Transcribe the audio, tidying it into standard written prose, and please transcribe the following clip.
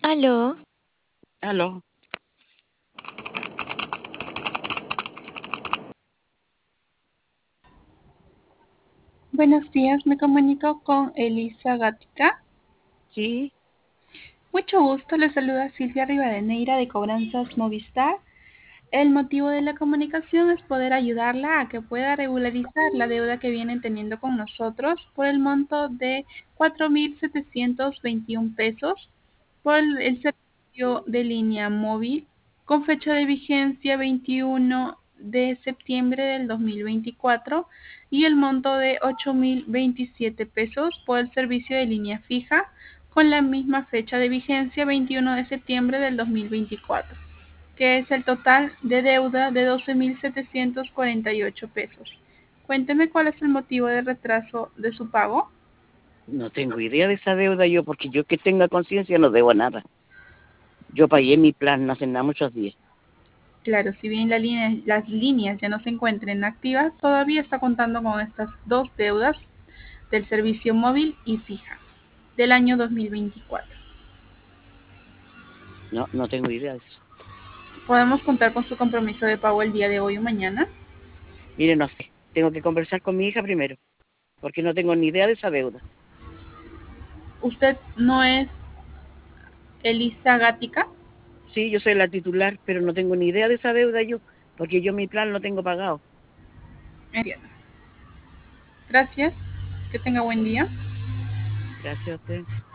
Aló, Aló, Buenos días, me comunico con Elisa Gatica. sí, Mucho gusto, le saluda Silvia Rivadeneira de Cobranzas Movistar. El motivo de la comunicación es poder ayudarla a que pueda regularizar la deuda que vienen teniendo con nosotros por el monto de 4.721 pesos por el servicio de línea móvil con fecha de vigencia 21 de septiembre del 2024 y el monto de 8.027 pesos por el servicio de línea fija con la misma fecha de vigencia 21 de septiembre del 2024, que es el total de deuda de 12.748 pesos. Cuénteme cuál es el motivo de retraso de su pago. no tengo idea de esa deuda yo, porque yo que tenga conciencia no debo nada. Yo pagué mi plan no hace nada muchos días. Claro, si bien las líneas ya no se encuentren activas, todavía está contando con estas dos deudas del servicio móvil y fija del año 2024. No, no tengo idea de eso. Podemos contar con su compromiso de pago el día de hoy o mañana. Mire, no sé, tengo que conversar con mi hija primero, porque no tengo ni idea de esa deuda. Usted no es Elisa Gatica. Sí, yo soy la titular, pero no tengo ni idea de esa deuda yo, porque yo mi plan lo tengo pagado. Entiendo. Gracias. Que tenga buen día. Gracias a usted.